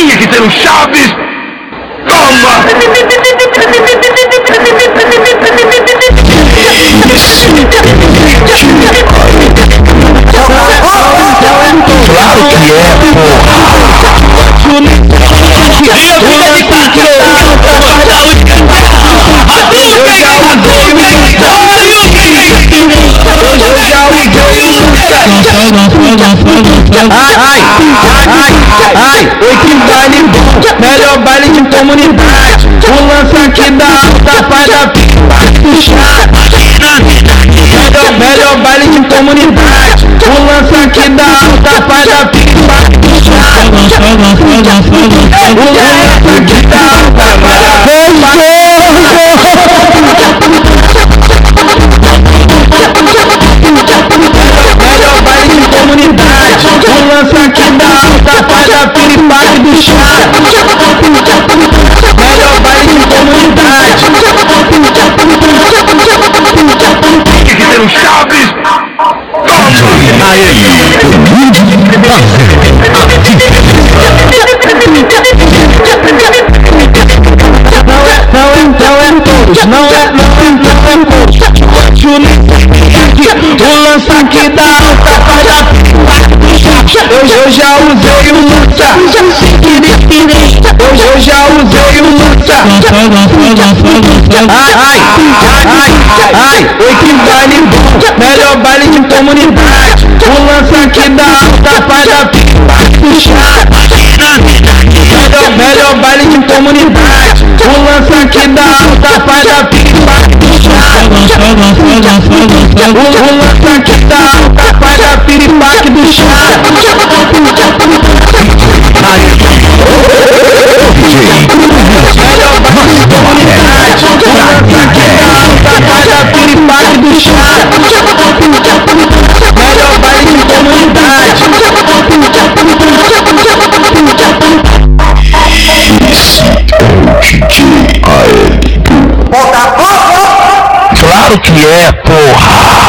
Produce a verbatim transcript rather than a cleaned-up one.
Tinha que ter um Chaves! Toma! Claro que é, porra! Ai, ai, ai, ai, oi que baile bom, melhor baile de comunidade. O lance aqui da alta faz a pipa puxar. Melhor, melhor baile de comunidade. O lance aqui da alta faz a pipa puxar. O lance aqui da alta faz a pipa melhor baile de comunidade. O lance aqui da alta faz a piripaque do chá. Melhor baile de comunidade. Tinha que ter um Chaves! Toma! Aí, não é, não é, não é todos, não é, não é, não é todos. O lance aqui da alta faz a eu, eu já usei o lança. Eu, eu já usei o lança. Ai, ai, ai, ai, oi que baile bom, melhor baile de comunidade. O lance aqui da alta faz a pipa puxar. Melhor, melhor baile de comunidade. O lance aqui da alta faz a pipa puxar. O lance aqui da alta faz a piripaque do chá. Melhor baile de comunidade. O lance aqui da alta faz a piripaque do chá. Melhor baile de comunidade. Esse é o D J A L. Bota fogo! Claro que é, porra!